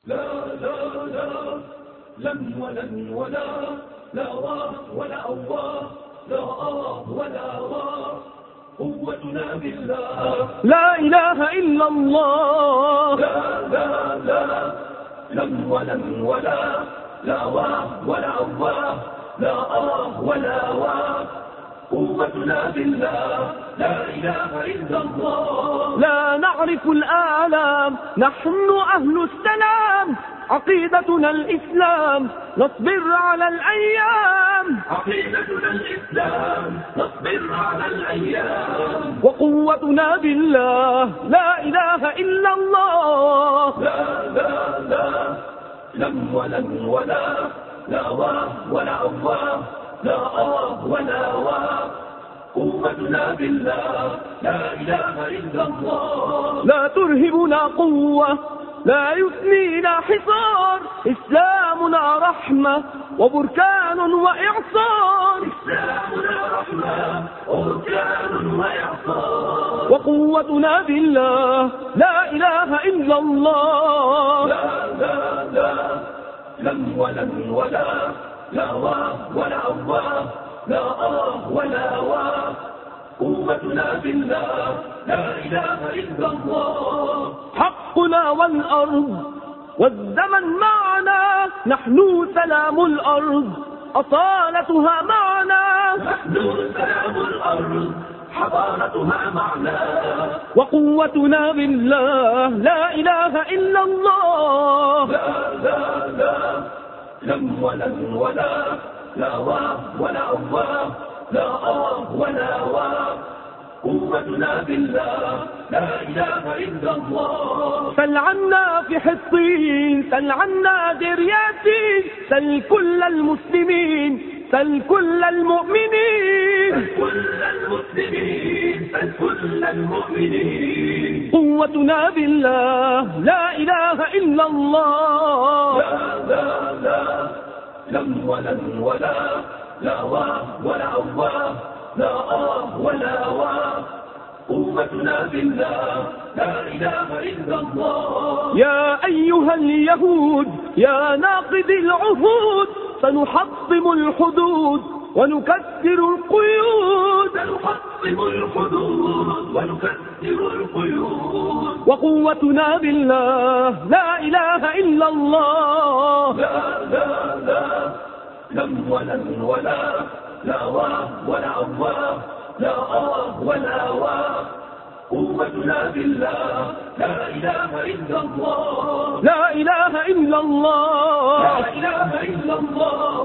لا لا لا لن ولن ولا لا واه ولا الله لا ولا واه قوتنا بالله لا إله إلا الله لا لا لا لن ولن ولا لا واه ولا الله لا ولا واه قوتنا بالله لا إله إلا الله لا نعرف الآلام نحن أهل السلام عقيدتنا الإسلام نصبر على الأيام عقيدتنا الإسلام نصبر على الأيام وقوتنا بالله لا إله إلا الله لا لا لا لم ولن ولا لا واه ولا الله لا ولا واه قوتنا بالله لا إله إلا الله لا ترهبنا قوة لا يثنينا حصار إسلامنا رحمة وبركان وإعصار إسلامنا رحمة وبركان وإعصار وقوتنا بالله لا إله إلا الله لا لا لا لم ولن ولا لا واه ولا الله لا ولا واه قوتنا بالله لا إله إلا الله حقنا والأرض والزمن معنا نحن سلام الأرض أصالتها معنا نحن سلام الأرض حضارتها معنا وقوتنا بالله لا إله إلا الله لا لا لا لم ولن ولا لا واه ولا الله لا ولا واه قوتنا بالله لا إله إلا الله سل عنا في حطين سل عنا دير ياسين سل كل المسلمين سل كل المؤمنين كل المسلمين كل المؤمنين قوتنا بالله لا إله إلا الله لا لا لا لم ولن ولا لا واه ولا الله لا ولا واه قوتنا بالله لا إله إلا الله يا أيها اليهود يا ناقضي العهود سنحطم الحدود ونكسر القيود سنحطم الحدود ونكسر القيود وقوتنا بالله لا إله إلا الله لا لا لا لم ولن ولا لا واه ولا الله لا ولا واه قوتنا بالله لا إله إلا الله لا إله إلا الله لا إله إلا الله